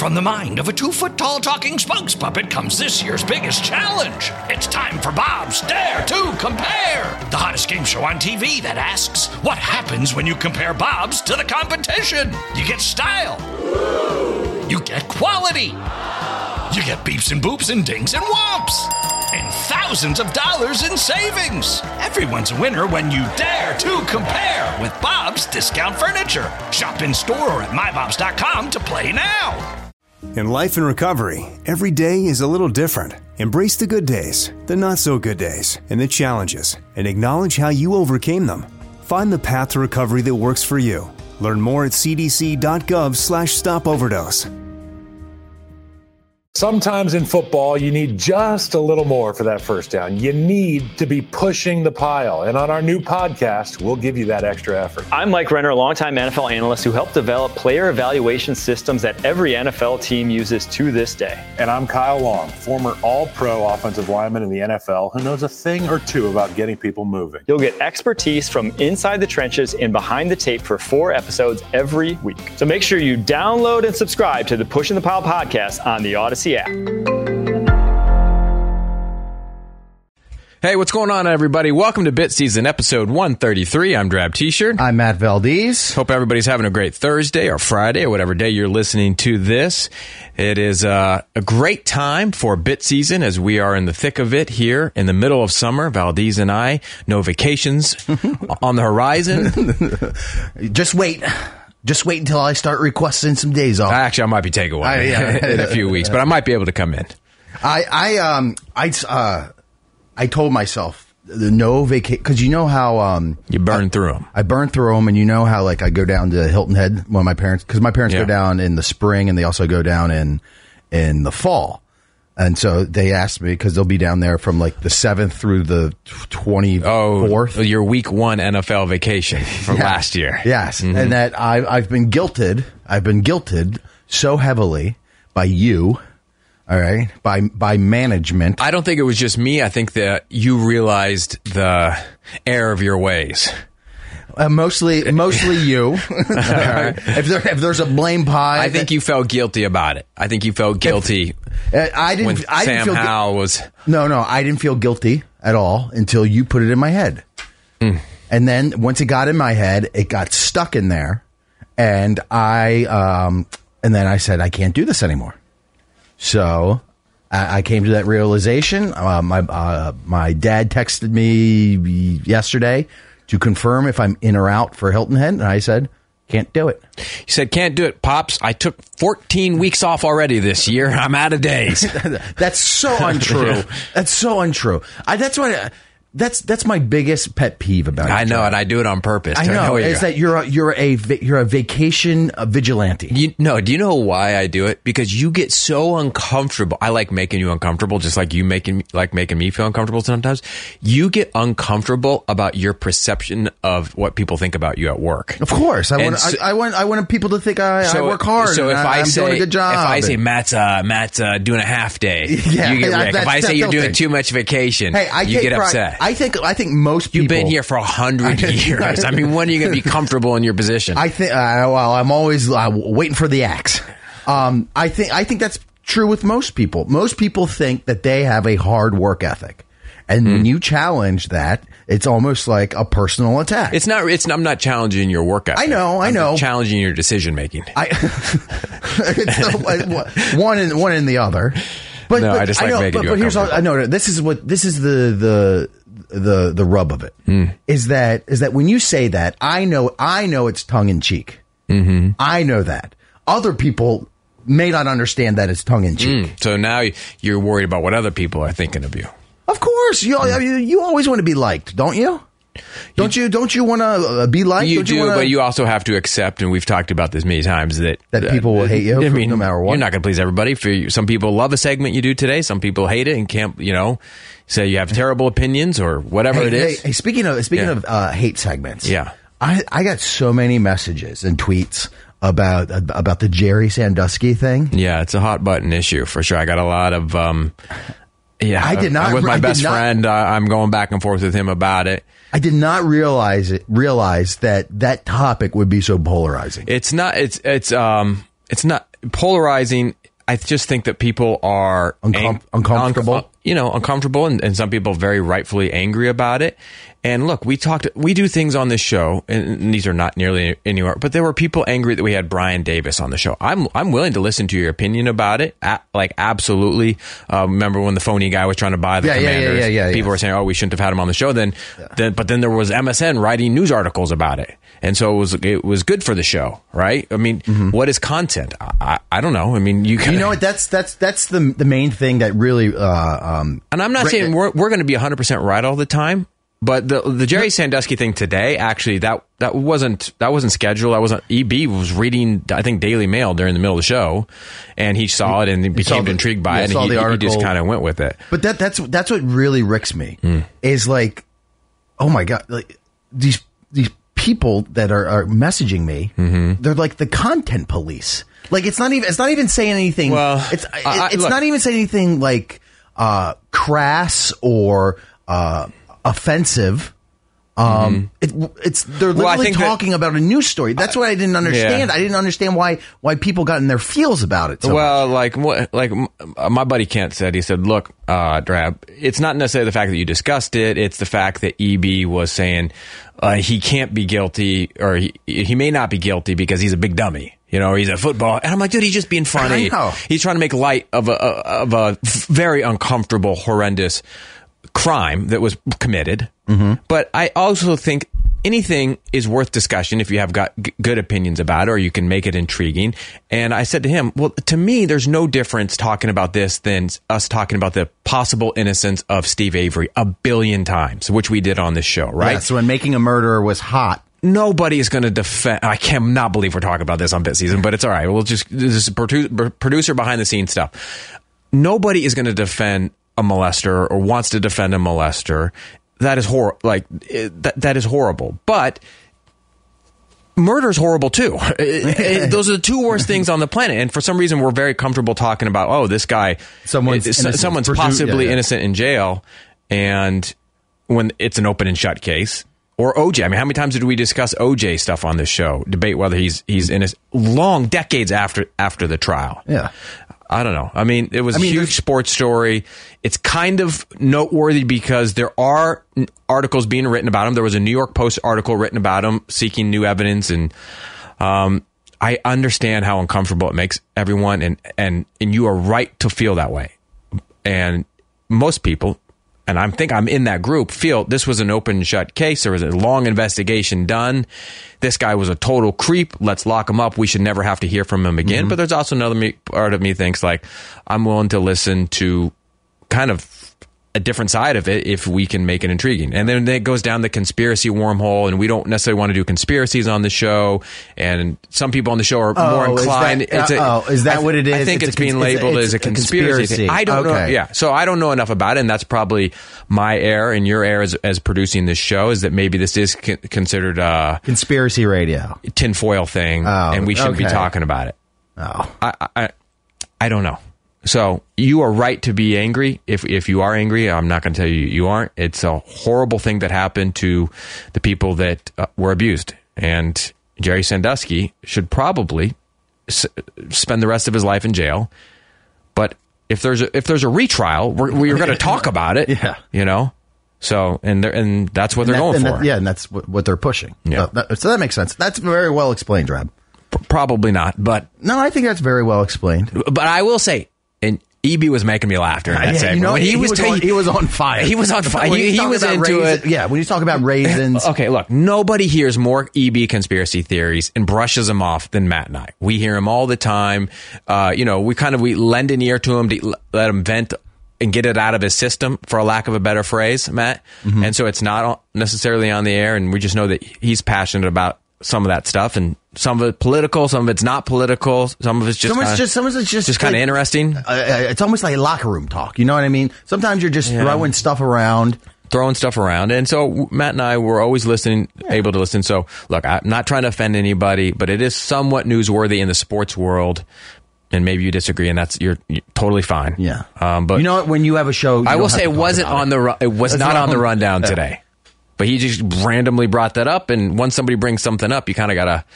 From the mind of a 2-foot-tall talking spokes puppet comes this year's biggest challenge. It's time for Bob's Dare to Compare, the hottest game show on TV that asks, what happens when you compare Bob's to the competition? You get style. You get quality. You get beeps and boops and dings and whomps. And thousands of dollars in savings. Everyone's a winner when you dare to compare with Bob's Discount Furniture. Shop in store or at mybobs.com to play now. In life and recovery, every day is a little different. Embrace the good days, the not so good days, and the challenges, and acknowledge how you overcame them. Find the path to recovery that works for you. Learn more at cdc.gov/stopoverdose. Sometimes in football, you need just a little more for that first down. You need to be pushing the pile. And on our new podcast, we'll give you that extra effort. I'm Mike Renner, a longtime NFL analyst who helped develop player evaluation systems that every NFL team uses to this day. And I'm Kyle Long, former all-pro offensive lineman in the NFL who knows a thing or two about getting people moving. You'll get expertise from inside the trenches and behind the tape for 4 episodes every week. So make sure you download and subscribe to the Pushing the Pile podcast on the Odyssey app. Hey, what's going on, everybody? Welcome to Bit Season, episode 133. I'm Drab T-Shirt. I'm Matt Valdez. Hope everybody's having a great Thursday or Friday or whatever day you're listening to this. It is a great time for Bit Season as we are in the thick of it here in the middle of summer. Valdez and I, no vacations on the horizon. Just wait until I start requesting some days off. Actually, I might be taking one in a few weeks, but I might be able to come in. I told myself no vacation because you know how you burn through them. I burn through them, and you know how like I go down to Hilton Head when my parents go down in the spring and they also go down in the fall. And so they asked me because they'll be down there from like the 7th through the 24th. Oh, your week 1 NFL vacation from last year. Yes. Mm-hmm. And that I've been guilted so heavily by you, all right, by management. I don't think it was just me. I think that you realized the error of your ways. Mostly you. Right. If there's a blame pie, I think you felt guilty about it. I think you felt guilty. I didn't feel guilty at all until you put it in my head. And then once it got in my head, it got stuck in there, and then I said I can't do this anymore. So I came to that realization. My dad texted me yesterday to confirm if I'm in or out for Hilton Head, and I said, can't do it. You said, can't do it, Pops. I took 14 weeks off already this year. I'm out of days. That's so untrue. That's so untrue. That's my biggest pet peeve about it. I know, and I do it on purpose. I know. Is that you're a vacation vigilante. Do you know why I do it? Because you get so uncomfortable. I like making you uncomfortable, just like you making me feel uncomfortable sometimes. You get uncomfortable about your perception of what people think about you at work. Of course, I want people to think I work hard. So if I'm doing a good job, if I say Matt's doing a half day, you get Rick. If I say you're doing too much vacation, you get upset. I think most people. You've been here for 100 years. I mean, when are you going to be comfortable in your position? I think. I'm always waiting for the axe. I think that's true with most people. Most people think that they have a hard work ethic, and when you challenge that, it's almost like a personal attack. It's not. I'm not challenging your work ethic. I know. I'm challenging your decision making. One and the other. But I just like making you uncomfortable. I know this is the rub of it is that when you say that, I know it's tongue in cheek. Mm-hmm. I know that other people may not understand that it's tongue in cheek. So now you're worried about what other people are thinking of you. Of course, you always want to be liked, don't you? Don't you want to be liked? You do, but you also have to accept, and we've talked about this many times, that people will hate you. No matter what. You're not going to please everybody. Some people love a segment you do today. Some people hate it and can't, say you have terrible opinions or whatever it is. Hey, speaking of hate segments, I got so many messages and tweets about the Jerry Sandusky thing. Yeah, it's a hot button issue for sure. I got a lot of. I did not. With my best friend, I'm going back and forth with him about it. I did not realize that topic would be so polarizing. It's not. It's it's not polarizing. I just think that people are uncomfortable. Uncomfortable, and some people very rightfully angry about it. And look, we do things on this show, and these are not nearly anywhere, but there were people angry that we had Brian Davis on the show. I'm willing to listen to your opinion about it. Absolutely. Remember when the phony guy was trying to buy the Commanders? Yeah. People were saying, "Oh, we shouldn't have had him on the show." But then there was MSN writing news articles about it, and so it was good for the show, right? I mean, what is content? I don't know. I mean, you know what? That's the main thing that really. And I'm not saying we're going to be 100% right all the time. But the Jerry Sandusky thing today, actually, that wasn't scheduled. EB was reading, I think, Daily Mail during the middle of the show, and he saw it and he became intrigued by it, and he just kind of went with it. But that's what really ricks me is like, oh my God, like these people that are messaging me, they're like the content police. Like it's not even saying anything. Well, it's not even saying anything like crass or offensive. They're literally talking about a news story. That's what I didn't understand. I didn't understand why people got in their feels about it. Like my buddy Kent said, he said, "Look, Drab, it's not necessarily the fact that you discussed it. It's the fact that EB was saying he can't be guilty, or he may not be guilty because he's a big dummy. He's a football." And I'm like, dude, he's just being funny. He's trying to make light of a very uncomfortable, horrendous crime that was committed. But I also think anything is worth discussion if you have got good opinions about it, or you can make it intriguing. And I said to him, well, to me, there's no difference talking about this than us talking about the possible innocence of Steve Avery 1 billion times, which we did on this show, right? Yeah, so when Making a Murderer was hot, nobody is going to defend. I cannot believe we're talking about this on Bit Season, but it's all right. This is producer behind the scenes stuff. Nobody is going to defend a molester or wants to defend a molester. That is that is horrible. But murder is horrible too. Those are the two worst things on the planet. And for some reason, we're very comfortable talking about, oh, this guy, someone's possibly innocent in jail, and when it's an open and shut case. Or OJ. I mean, how many times did we discuss OJ stuff on this show? Debate whether he's innocent, long decades after the trial. Yeah. I don't know. I mean, it was a huge sports story. It's kind of noteworthy because there are articles being written about him. There was a New York Post article written about him seeking new evidence. And I understand how uncomfortable it makes everyone. And you are right to feel that way. And most people, and I think I'm in that group, feel this was an open and shut case. There was a long investigation done. This guy was a total creep. Let's lock him up. We should never have to hear from him again. But there's also another part of me thinks like, I'm willing to listen to kind of a different side of it if we can make it intriguing. And then it goes down the conspiracy wormhole, and we don't necessarily want to do conspiracies on the show. And some people on the show are more inclined. Is that what it is? I think it's being labeled as a conspiracy thing. I don't know. Yeah. So I don't know enough about it. And that's probably my error and your error as producing this show, is that maybe this is considered a conspiracy radio tinfoil thing. And we shouldn't be talking about it. I don't know. So you are right to be angry. If you are angry, I'm not going to tell you you aren't. It's a horrible thing that happened to the people that were abused. And Jerry Sandusky should probably spend the rest of his life in jail. But if there's a retrial, we're going to talk about it. Yeah. So and that's what they're going for. And that's what they're pushing. Yeah. So that makes sense. That's very well explained, Drab. Probably not, but no, I think that's very well explained. But I will say, and EB was making me laugh during that segment. When he was on fire. He was on fire. He was into it. Yeah, when you talk about raisins. Okay, look, nobody hears more EB conspiracy theories and brushes them off than Matt and I. We hear him all the time. We lend an ear to him to let him vent and get it out of his system, for a lack of a better phrase, Matt. And so it's not necessarily on the air, and we just know that he's passionate about some of that stuff, and some of it political, some of it's not political, some of it's just kind of interesting. It's almost like locker room talk. You know what I mean? Sometimes you're just throwing stuff around. And so Matt and I were always able to listen. So look, I'm not trying to offend anybody, but it is somewhat newsworthy in the sports world. And maybe you disagree, and you're totally fine. Yeah. But you know what? When you have a show, I will say it wasn't on the rundown today. But he just randomly brought that up, and once somebody brings something up, you kind of gotta.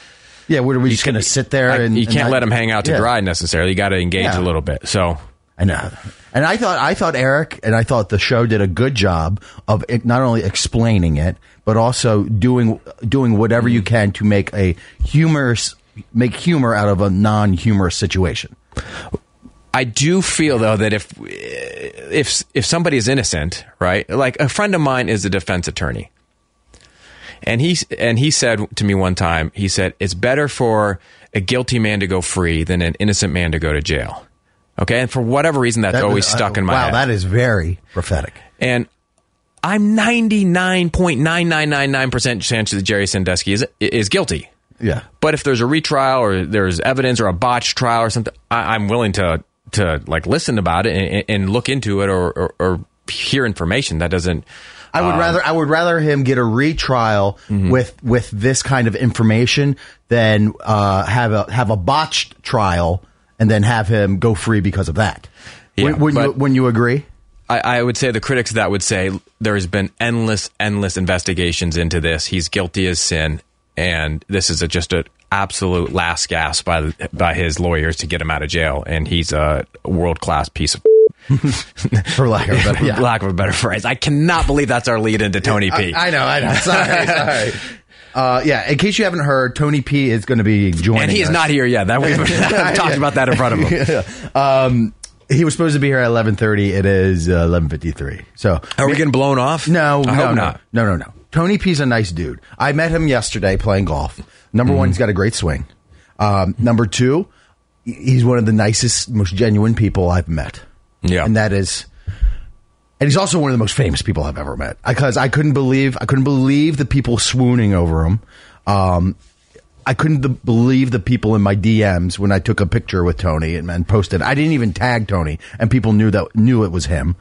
Yeah, what are we just going to sit there and you can't let him hang out to dry necessarily. You got to engage a little bit. So I know. And I thought Eric and I thought the show did a good job of not only explaining it, but also doing whatever you can to make humor out of a non-humorous situation. I do feel though that if somebody is innocent, right? Like a friend of mine is a defense attorney. And he said to me one time, he said, it's better for a guilty man to go free than an innocent man to go to jail. Okay, and for whatever reason, that's always stuck in my head. Wow, that is very prophetic. And I'm 99.9999% chance that Jerry Sandusky is guilty. Yeah. But if there's a retrial or there's evidence or a botched trial or something, I'm willing to like listen about it and look into it or hear information. That doesn't. I would rather him get a retrial with this kind of information than have a botched trial and then have him go free because of that. Yeah, wouldn't you agree? I would say the critics of that would say there has been endless investigations into this. He's guilty as sin, and this is just an absolute last gasp by his lawyers to get him out of jail. And he's a world-class piece of for lack of a better phrase. I cannot believe that's our lead into Tony P. I know. Sorry. In case you haven't heard, Tony P is going to be joining us. And he is not here yet. We've talked about that in front of him. He was supposed to be here at 11:30. It is 11:53. So are we getting blown off? No, I hope not. No. Tony P's a nice dude. I met him yesterday playing golf. Number one, he's got a great swing. Number two, he's one of the nicest, most genuine people I've met. Yeah, and he's also one of the most famous people I've ever met. Because I couldn't believe the people swooning over him. I couldn't believe the people in my DMs when I took a picture with Tony and posted. I didn't even tag Tony, and people knew it was him.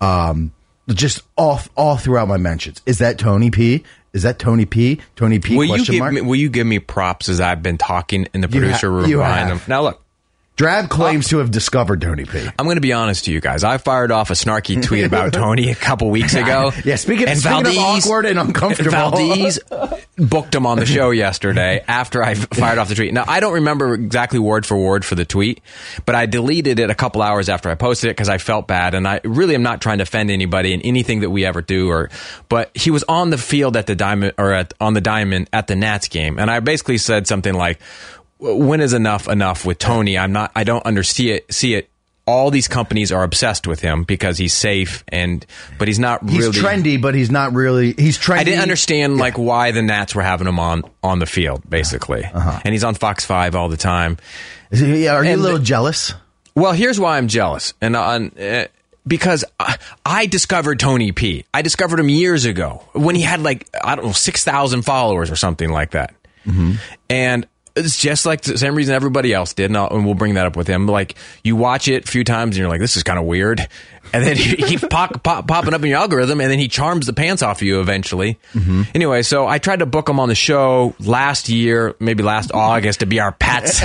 Just all throughout my mentions. Is that Tony P? Is that Tony P? Tony P? Will you give me props as I've been talking in the producer room behind him? Now look. Drab claims to have discovered Tony P. I'm going to be honest to you guys. I fired off a snarky tweet about Tony a couple weeks ago. Yeah, speaking of awkward and uncomfortable. Valdez booked him on the show yesterday after I fired off the tweet. Now, I don't remember exactly word for word for the tweet, but I deleted it a couple hours after I posted it because I felt bad, and I really am not trying to offend anybody in anything that we ever do. But he was on the field at the Diamond on the Diamond at the Nats game, and I basically said something like, when is enough with Tony? I don't see it. All these companies are obsessed with him because he's safe but he's not really. He's trendy, but he's not really. He's trendy. I didn't understand why the Nats were having him on the field, basically. And he's on Fox 5 all the time. Are you a little jealous? Well, here's why I'm jealous. Because I discovered Tony P. I discovered him years ago when he had 6,000 followers or something like that. Mm-hmm. And it's just like the same reason everybody else did, and we'll bring that up with him. Like, you watch it a few times, and you're like, this is kind of weird. And then he keeps popping up in your algorithm, and then he charms the pants off of you eventually. Mm-hmm. Anyway, so I tried to book him on the show last year, maybe last August, to be our Pats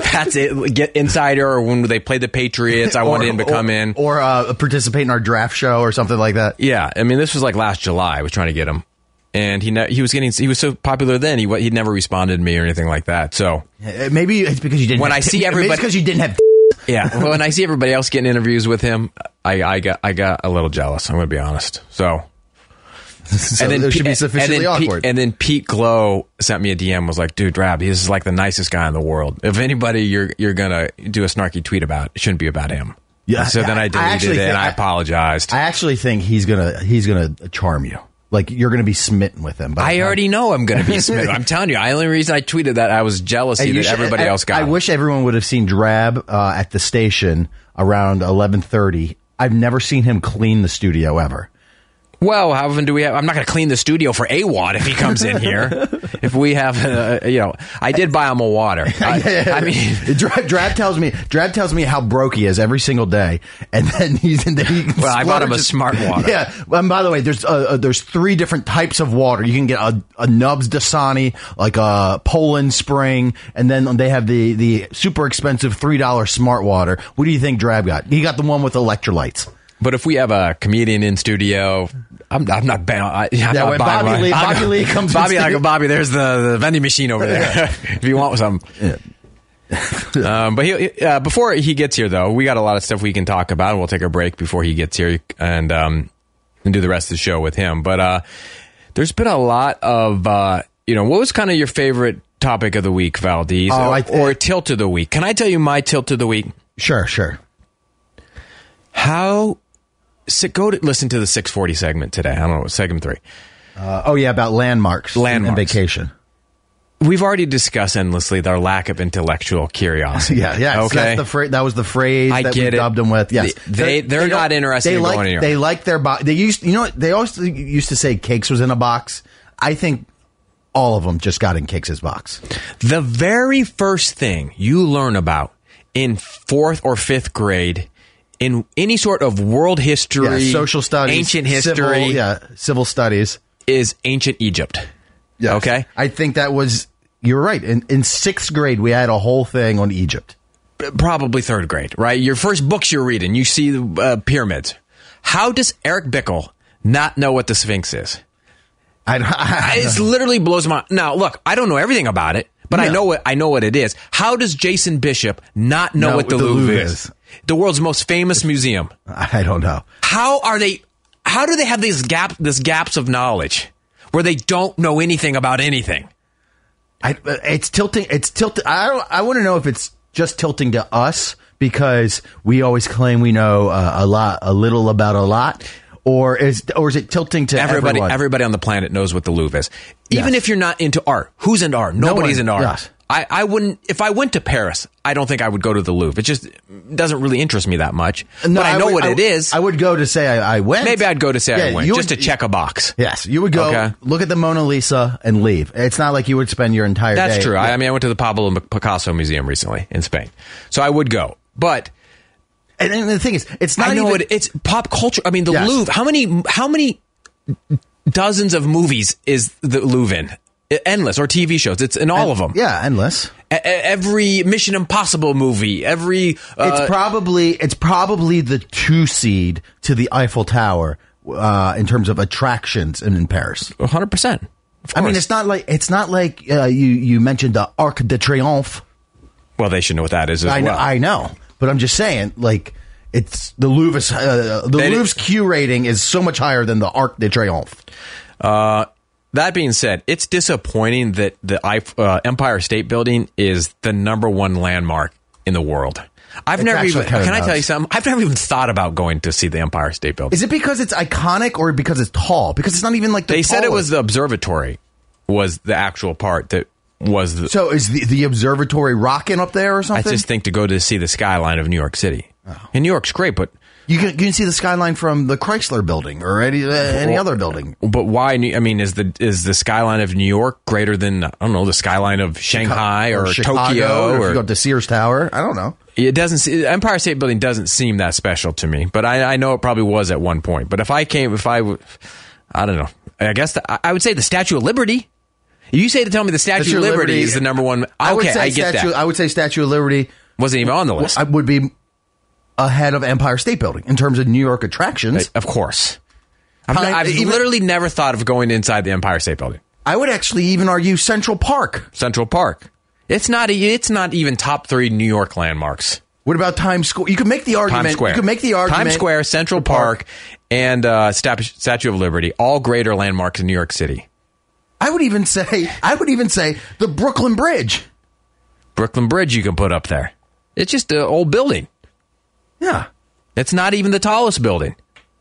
get insider, or when they played the Patriots, I wanted him to come in. Or participate in our draft show or something like that. Yeah, I mean, this was like last July. I was trying to get him. And he was so popular then he'd never responded to me or anything like that. So maybe it's because you didn't. When I see everybody, it's because you didn't have. Yeah, when I see everybody else getting interviews with him, I got a little jealous. I'm going to be honest. So and then it should be sufficiently awkward. And then Pete Glow sent me a DM, was like, "Dude, Drab, he's like the nicest guy in the world. If anybody you're gonna do a snarky tweet about, it shouldn't be about him." Yeah. So then I deleted it and I apologized. I actually think he's gonna charm you. Like, you're going to be smitten with him. I already know I'm going to be smitten. I'm telling you. The only reason I tweeted that, I was jealousy that everybody else got. I wish everyone would have seen Drab at the station around 11:30. I've never seen him clean the studio ever. Well, how often do we have? I'm not going to clean the studio for AWOD if he comes in here. If we have, I did buy him a water. I mean, Drab tells me how broke he is every single day, and then well, I bought him a smart water. Yeah. And by the way, there's 3 different types of water. You can get a Nubs Dasani, like a Poland Spring, and then they have the super expensive $3 smart water. What do you think Drab got? He got the one with electrolytes. But if we have a comedian in studio, I'm not bad. When Bobby Lee comes, Bobby, there's the vending machine over there if you want something. Yeah. But before he gets here, though, we got a lot of stuff we can talk about. We'll take a break before he gets here and do the rest of the show with him. But there's been a lot of, what was kind of your favorite topic of the week, Valdez, or tilt of the week? Can I tell you my tilt of the week? Sure. Go to listen to the 640 segment today. I don't know, segment 3. About landmarks and vacation. We've already discussed endlessly their lack of intellectual curiosity. Yeah. Okay. So that was the phrase that we dubbed them with. Yes. They're not interested in going anywhere. They like their box. They always used to say cakes was in a box. I think all of them just got in Cakes' box. The very first thing you learn about in 4th or 5th grade in any sort of world history, social studies, ancient history, civil studies is ancient Egypt. Yes. Okay? I think that was... You're right. In 6th grade, we had a whole thing on Egypt. Probably 3rd grade, right? Your first books you're reading, you see the pyramids. How does Eric Bickel not know what the Sphinx is? It literally blows my... Now, look, I don't know everything about it, but I know what it is. How does Jason Bishop not know what the Louvre is? The world's most famous museum. I don't know. How do they have these gaps of knowledge where they don't know anything about anything? It's tilting. I want to know if it's just tilting to us because we always claim we know a little about a lot, or is it tilting to everyone? Everybody on the planet knows what the Louvre is. Even if you're not into art, who's into art? Nobody's into art. Yes. I wouldn't. If I went to Paris, I don't think I would go to the Louvre. It just doesn't really interest me that much. No, but I know what it is. I would go to say I went. Maybe I'd go to say I went just to check a box. Yes, you would go look at the Mona Lisa and leave. It's not like you would spend your entire day. That's true. I went to the Pablo Picasso Museum recently in Spain, so I would go. But and the thing is, it's not. It's pop culture. I mean, the Louvre. How many dozens of movies is the Louvre in? Endless, or TV shows. It's in all of them. Yeah, endless. Every Mission Impossible movie. It's probably the 2 seed to the Eiffel Tower in terms of attractions in Paris. 100%. I mean, it's not like you mentioned the Arc de Triomphe. Well, they should know what that is as well. I know, but I'm just saying, like, it's the Louvre's Louvre's Q rating is so much higher than the Arc de Triomphe. That being said, it's disappointing that the Empire State Building is the #1 landmark in the world. Can I tell you something? I've never even thought about going to see the Empire State Building. Is it because it's iconic or because it's tall? Because it's not even like they said it was the observatory was the actual part that was the... So is the observatory rocking up there or something? I just think to go to see the skyline of New York City. Oh. And New York's great, but... You can see the skyline from the Chrysler Building or any other building. But why? I mean, is the skyline of New York greater than, I don't know, the skyline of Shanghai or Chicago, Tokyo? Or if you go up to Sears Tower, I don't know. It doesn't. Empire State Building doesn't seem that special to me, but I know it probably was at one point. But I don't know. I guess I would say the Statue of Liberty. You say to tell me the Statue of Liberty is the #1. Okay, I get that. I would say Statue of Liberty wasn't even on the list. I would be ahead of Empire State Building in terms of New York attractions. Of course. I've literally never thought of going inside the Empire State Building. I would actually even argue Central Park. Central Park. It's not even top 3 New York landmarks. What about Times Square? You could make the argument. Times Square. You could make the argument. Times Square, Central Park, and Statue of Liberty, all greater landmarks in New York City. I would even say the Brooklyn Bridge. Brooklyn Bridge you can put up there. It's just an old building. Yeah. It's not even the tallest building.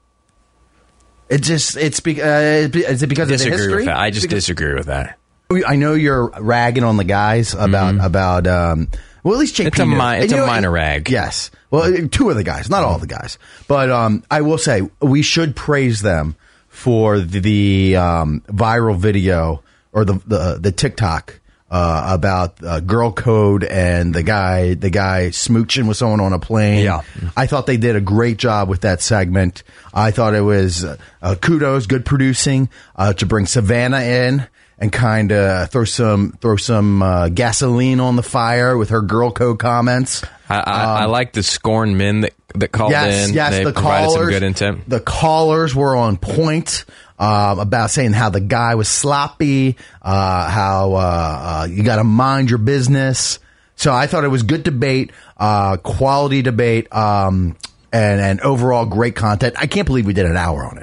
Is it because of the history? With that. I just disagree with that. I know you're ragging on the guys about well, at least JP. It's a minor rag. Yes. Well, 2 of the guys, not all the guys. But I will say we should praise them for the viral video or the TikTok about Girl Code and the guy smooching with someone on a plane. Yeah. I thought they did a great job with that segment. I thought it was kudos, good producing to bring Savannah in and kind of throw some gasoline on the fire with her Girl Code comments. I like the scorned men that called in. Yes, they the provided callers, some good intent. The callers were on point about saying how the guy was sloppy, how you got to mind your business. So I thought it was good debate, quality debate, and overall great content. I can't believe we did an hour on it.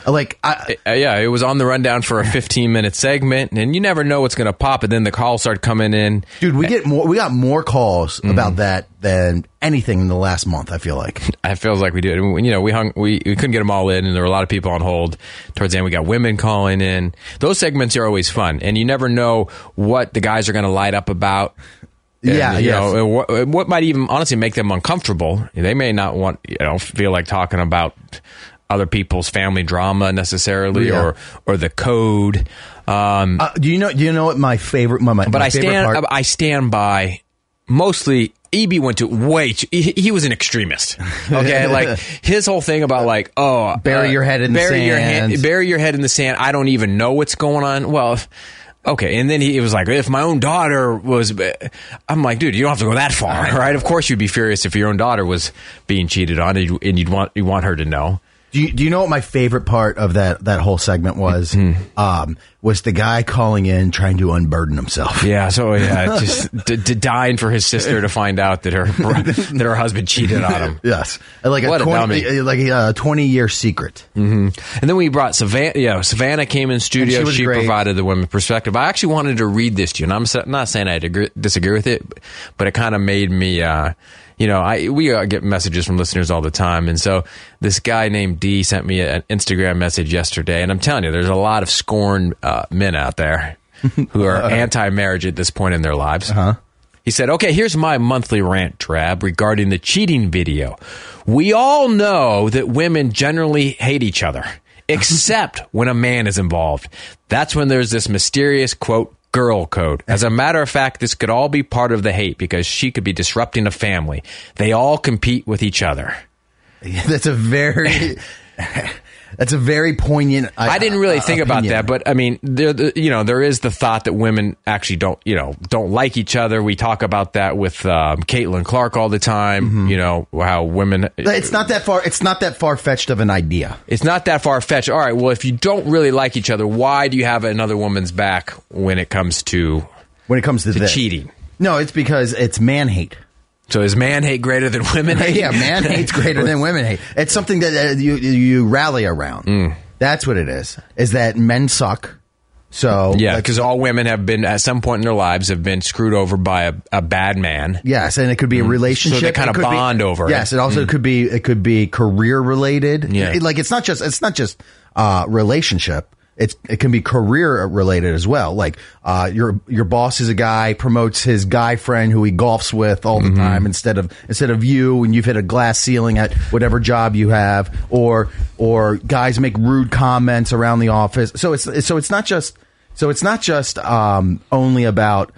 It was on the rundown for a 15-minute segment, and you never know what's going to pop. And then the calls start coming in. Dude, we got more calls about that than anything in the last month. I feel like it feels like we did. We couldn't get them all in, and there were a lot of people on hold. Towards the end, we got women calling in. Those segments are always fun, and you never know what the guys are going to light up about. And, what might even honestly make them uncomfortable. They may not feel like talking about other people's family drama necessarily, or the code. Do you know what my favorite? I stand by. Mostly, EB went to he was an extremist. Okay, like his whole thing about bury your head in the sand. Bury your head in the sand. I don't even know what's going on. Well. Okay, and then he was like, if my own daughter was... I'm like, dude, you don't have to go that far, right? Of course you'd be furious if your own daughter was being cheated on, and you want her to know. Do you know what my favorite part of that whole segment was? Was the guy calling in trying to unburden himself. Yeah, just dying for his sister to find out that her husband cheated on him. Yes, like a 20-year secret. Mm-hmm. And then we brought Savannah. Savannah came in studio. She provided the women perspective. I actually wanted to read this to you, and I'm not saying I disagree with it, but it kind of made me... we get messages from listeners all the time. And so this guy named D sent me an Instagram message yesterday. And I'm telling you, there's a lot of scorned men out there who are anti-marriage at this point in their lives. He said, okay, here's my monthly rant, Drab, regarding the cheating video. We all know that women generally hate each other, except when a man is involved. That's when there's this mysterious, quote, girl code. As a matter of fact, this could all be part of the hate because she could be disrupting a family. They all compete with each other. That's a very poignant. I didn't really think about that, but I mean, there is the thought that women actually don't like each other. We talk about that with Caitlin Clark all the time. Mm-hmm. How women. It's not that far. It's not that far fetched of an idea. It's not that far fetched. All right. Well, if you don't really like each other, why do you have another woman's back when it comes to cheating? No, it's because it's man hate. So is man hate greater than women hate? Yeah, man hate's greater than women hate. It's something that you rally around. That's what it is. Is that men suck. So yeah, because all women have been at some point in their lives have been screwed over by a bad man. Yes, and it could be a relationship. So they kind of bond over. Yes, it also could be career related. Yeah, it's not just relationship. It can be career related as well. Like your boss is a guy, promotes his guy friend who he golfs with all the time instead of you, and you've hit a glass ceiling at whatever job you have, or guys make rude comments around the office. So it's not just only about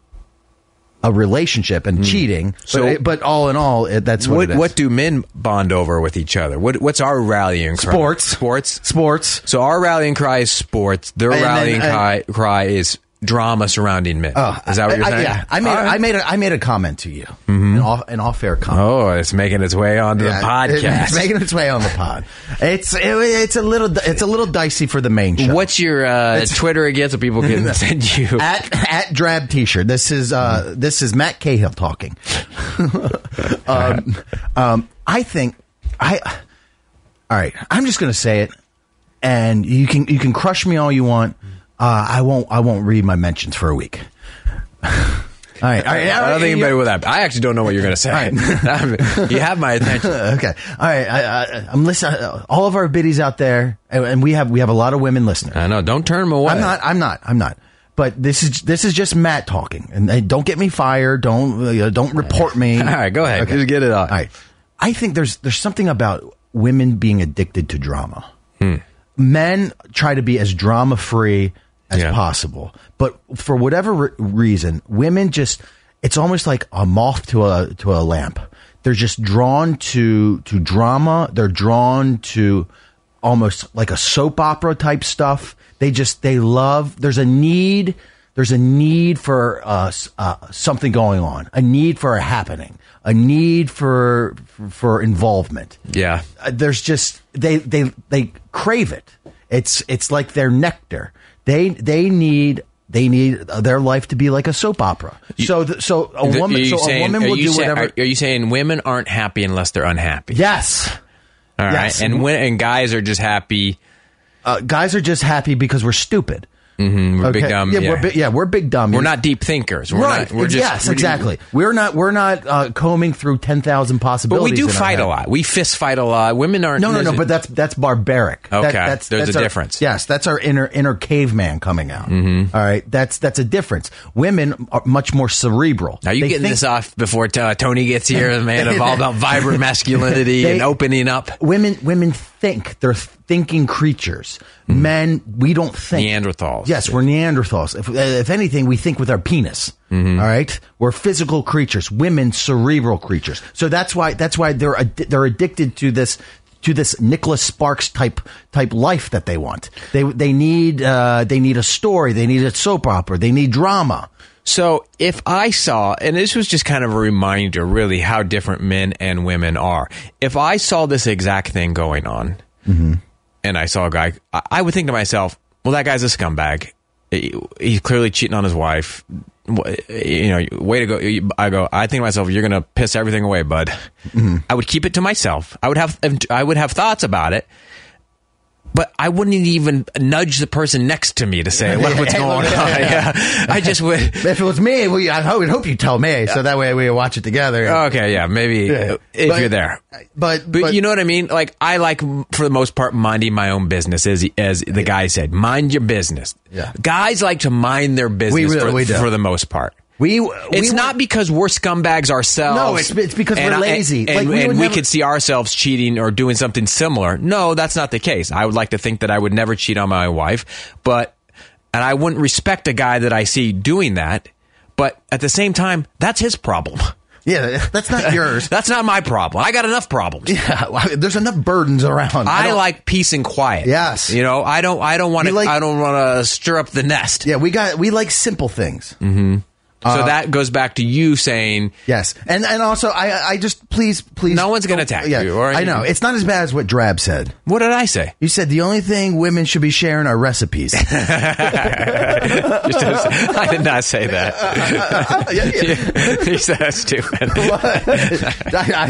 a relationship and cheating, but all in all, that's what it is. What do men bond over with each other? What's our rallying cry? Sports. So our rallying cry is sports. Their rallying cry is drama surrounding men. Is that what you're saying? Yeah, I made a comment to you, an off-air comment. Oh, it's making its way onto the podcast. It's making its way on the pod. It's a little dicey for the main show. What's your Twitter again, so people can send you at Drab T-shirt. This is Matt Cahill talking. I think all right. I'm just going to say it, and you can crush me all you want. I won't read my mentions for a week. All right. I don't think anybody will that. I actually don't know what you're going to say. Right. You have my attention. Okay. All right. I'm listening. All of our biddies out there, and we have a lot of women listeners. I know. Don't turn them away. I'm not. But this is just Matt talking, and don't get me fired. Don't report me. All right. Go ahead. Okay. Just get it out. All right. I think there's something about women being addicted to drama. Men try to be as drama free as possible, but for whatever reason, women it's almost like a moth to a lamp. They're just drawn to drama. They're drawn to almost like a soap opera type stuff. There's a need There's a need for something going on, a need for a happening, a need for involvement. Yeah. There's just they crave it. It's like their nectar. They need their life to be like a soap opera. So a woman will do whatever. Are you saying women aren't happy unless they're unhappy? Yes. All right. Yes. And guys are just happy. Guys are just happy because we're stupid. Mm-hmm. We're big dumb. We're big dumb. We're not deep thinkers. Exactly. We're not combing through 10,000 possibilities. But we do fight a lot. We fist fight a lot. Women aren't. No. But that's barbaric. Okay, there's a difference. Yes, that's our inner caveman coming out. Mm-hmm. All right, that's a difference. Women are much more cerebral. Are you getting this off before Tony gets here, man? Of all about vibrant masculinity and opening up. Women think. They're thinking creatures. Mm-hmm. Men, we don't think. Neanderthals. Yes, we're Neanderthals. If anything, we think with our penis. Mm-hmm. All right, we're physical creatures. Women, cerebral creatures. So that's why they're addicted to this Nicholas Sparks type life that they want. They need a story. They need a soap opera. They need drama. So if I saw, and this was just kind of a reminder, really, how different men and women are. If I saw this exact thing going on, mm-hmm. and I saw a guy, I would think to myself, well, that guy's a scumbag. He's clearly cheating on his wife. You know, way to go. I think to myself, you're going to piss everything away, bud. Mm-hmm. I would keep it to myself. I would have thoughts about it. But I wouldn't even nudge the person next to me to say what's going on. Yeah. I just would. If it was me, I would hope you tell me, so that way we watch it together. Okay, yeah, maybe if you're there. But you know what I mean? Like, I like, for the most part, minding my own business, as the guy said. Mind your business. Yeah. Guys like to mind their business for the most part. It's not because we're scumbags ourselves. No, it's because we're lazy. We could see ourselves cheating or doing something similar. No, that's not the case. I would like to think that I would never cheat on my wife, and I wouldn't respect a guy that I see doing that. But at the same time, that's his problem. Yeah, that's not yours. That's not my problem. I got enough problems. Yeah, there's enough burdens around. I like peace and quiet. Yes, you know, I don't want to stir up the nest. Yeah, we like simple things. Mm-hmm. So that goes back to you saying yes, and also I just please no one's going to attack you. Or I know it's not as bad as what Drab said. What did I say? You said the only thing women should be sharing are recipes. I did not say that. You said that's stupid. I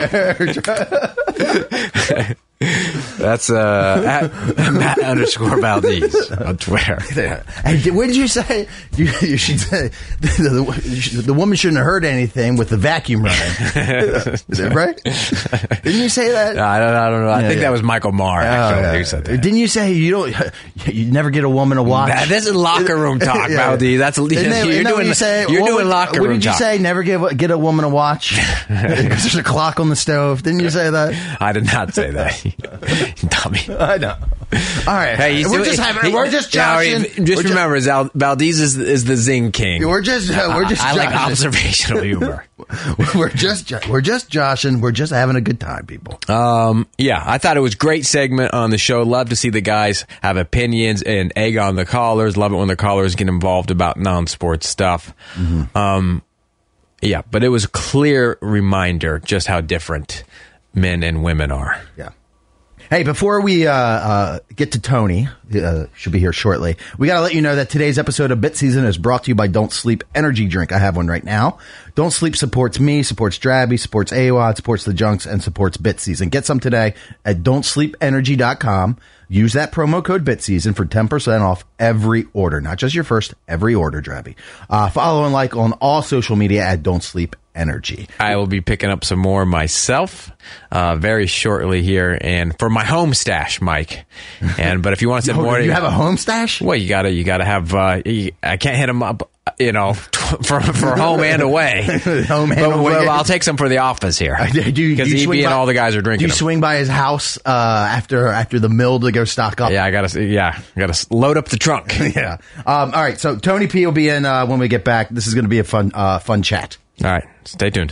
swear. That's at Matt_Valdez on Twitter. And what did you say? You should say the woman shouldn't have heard anything with the vacuum running. Is that right? Didn't you say that? I don't know. I think that was Michael Maher. Actually, who said that. Didn't you say you never get a woman to watch? This is locker room talk, Valdez. That's you're doing locker room talk. What did you say? Never get a woman to watch because there's a clock on the stove. Didn't you say that? I did not say that. Dummy. I know. All right. Hey, we're just joshing. Remember, Valdez is the zing king. We're just I like observational humor. we're just joshing. We're just having a good time, people. Yeah, I thought it was a great segment on the show. Love to see the guys have opinions and egg on the callers. Love it when the callers get involved about non-sports stuff. Mm-hmm. Yeah, but it was a clear reminder just how different men and women are. Yeah. Hey, before we get to Tony, should be here shortly, we got to let you know that today's episode of Bit Season is brought to you by Don't Sleep Energy Drink. I have one right now. Don't Sleep supports me, supports Drabby, supports AWOD, supports the Junks, and supports Bit Season. Get some today at don'tsleepenergy.com. Use that promo code BitSeason for 10% off every order, not just your first, every order, Drabby. Follow and like on all social media at Don't Sleep Energy. I will be picking up some more myself very shortly here, and for my home stash, Mike. But if you want to send more, you have a home stash? Well, you gotta have. I can't hit them up, for home and away. Home and away. Well, I'll take some for the office here because EB and all the guys are drinking. Do you swing by his house after the mill to go stock up? Yeah, I gotta load up the trunk. Yeah. All right. So Tony P will be in when we get back. This is going to be a fun chat. All right. Stay tuned.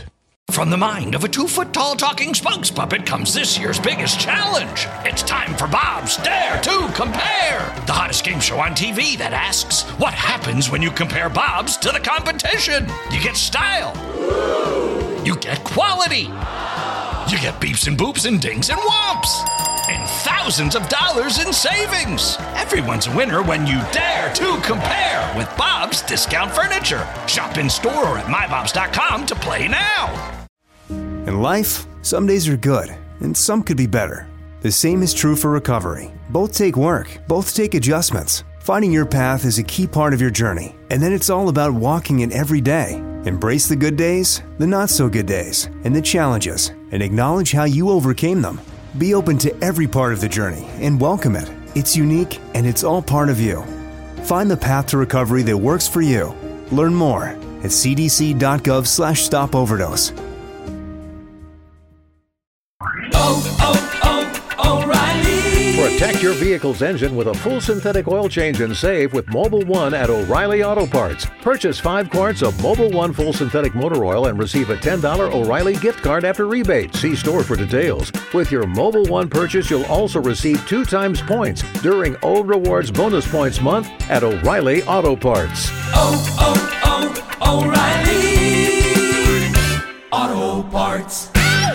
From the mind of a 2-foot-tall talking spokes puppet comes this year's biggest challenge. It's time for Bob's Dare to Compare, the hottest game show on TV that asks, what happens when you compare Bobs to the competition? You get style. You get quality. You get beeps and boops and dings and whomps. And thousands of dollars in savings. Everyone's a winner when you dare to compare with Bob's Discount Furniture. Shop in store or at mybobs.com to play now. In life, some days are good, and some could be better. The same is true for recovery. Both take work, both take adjustments. Finding your path is a key part of your journey, and then it's all about walking it every day. Embrace the good days, the not so good days, and the challenges, and acknowledge how you overcame them. Be open to every part of the journey and welcome it. It's unique, and it's all part of you. Find the path to recovery that works for you. Learn more at cdc.gov/stopoverdose. O'Reilly. Protect your vehicle's engine with a full synthetic oil change and save with Mobil 1 at O'Reilly Auto Parts. Purchase 5 quarts of Mobil 1 full synthetic motor oil and receive a $10 O'Reilly gift card after rebate. See store for details. With your Mobil 1 purchase, you'll also receive 2 times points during O Rewards Bonus Points Month at O'Reilly Auto Parts. O'Reilly Auto Parts.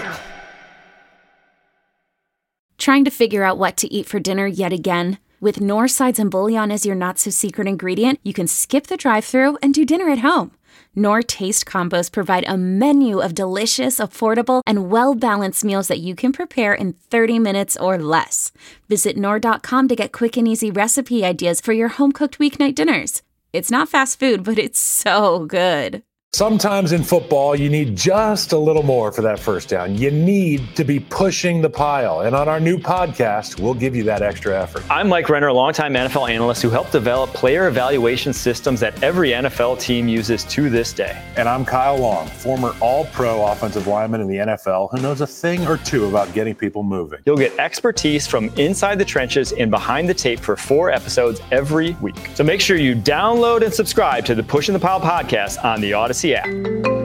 Trying to figure out what to eat for dinner yet again? With Knorr sides and bouillon as your not-so-secret ingredient, you can skip the drive-thru and do dinner at home. Knorr Taste Combos provide a menu of delicious, affordable, and well-balanced meals that you can prepare in 30 minutes or less. Visit Knorr.com to get quick and easy recipe ideas for your home-cooked weeknight dinners. It's not fast food, but it's so good. Sometimes in football, you need just a little more for that first down. You need to be pushing the pile. And on our new podcast, we'll give you that extra effort. I'm Mike Renner, a longtime NFL analyst who helped develop player evaluation systems that every NFL team uses to this day. And I'm Kyle Long, former all-pro offensive lineman in the NFL who knows a thing or two about getting people moving. You'll get expertise from inside the trenches and behind the tape for 4 episodes every week. So make sure you download and subscribe to the Pushing the Pile podcast on the Odyssey app.